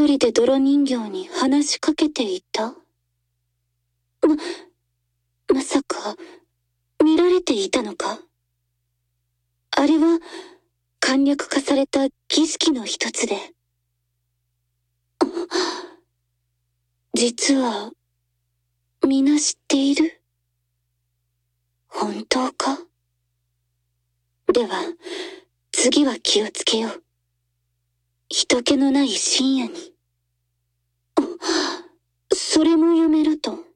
人で泥人形に話しかけていた？まさか、見られていたのか？あれは、簡略化された儀式の一つで。実は、皆知っている？本当か？では、次は気をつけよう。人気のない深夜に。それもやめろと。